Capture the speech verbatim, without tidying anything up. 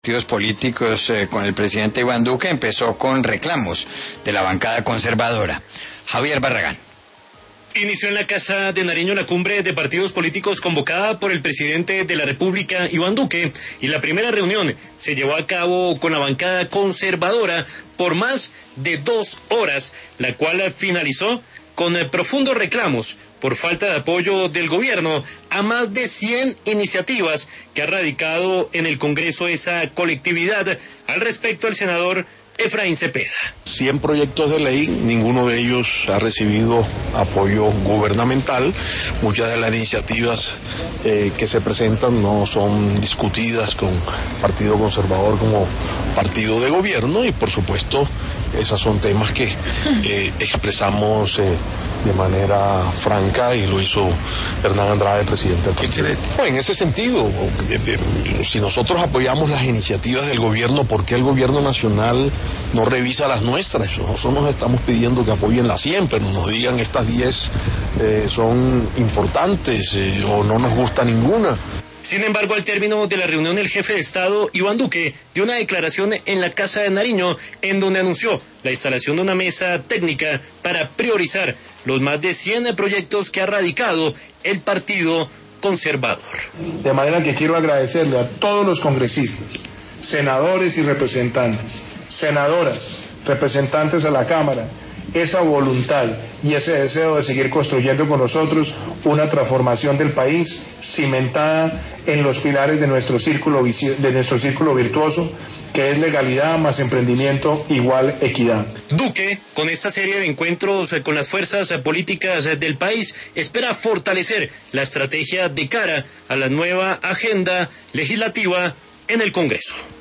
Partidos políticos eh, con el presidente Iván Duque empezó con reclamos de la bancada conservadora. Javier Barragán. Inició en la Casa de Nariño la cumbre de partidos políticos convocada por el presidente de la República, Iván Duque, y la primera reunión se llevó a cabo con la bancada conservadora por más de dos horas, la cual finalizó con profundos reclamos por falta de apoyo del gobierno a más de cien iniciativas que ha radicado en el Congreso esa colectividad. Al respecto, el senador Efraín Cepeda. cien proyectos de ley, ninguno de ellos ha recibido apoyo gubernamental. Muchas de las iniciativas eh, que se presentan no son discutidas con Partido Conservador como partido de gobierno y por supuesto esos son temas que eh, expresamos eh, de manera franca y lo hizo Hernán Andrade, presidente del partido. No, en ese sentido, si nosotros apoyamos las iniciativas del gobierno, ¿por qué el gobierno nacional no revisa las nuestras? Nosotros nos estamos pidiendo que apoyen las cien, pero nos digan estas diez eh, son importantes eh, o no nos gusta ninguna. Sin embargo, al término de la reunión, el jefe de Estado, Iván Duque, dio una declaración en la Casa de Nariño en donde anunció la instalación de una mesa técnica para priorizar los más de cien proyectos que ha radicado el Partido Conservador. De manera que quiero agradecerle a todos los congresistas, senadores y representantes, senadoras, representantes a la Cámara, esa voluntad y ese deseo de seguir construyendo con nosotros una transformación del país cimentada en los pilares de nuestro círculo, de nuestro círculo virtuoso, que es legalidad más emprendimiento igual equidad. Duque, con esta serie de encuentros con las fuerzas políticas del país, espera fortalecer la estrategia de cara a la nueva agenda legislativa en el Congreso.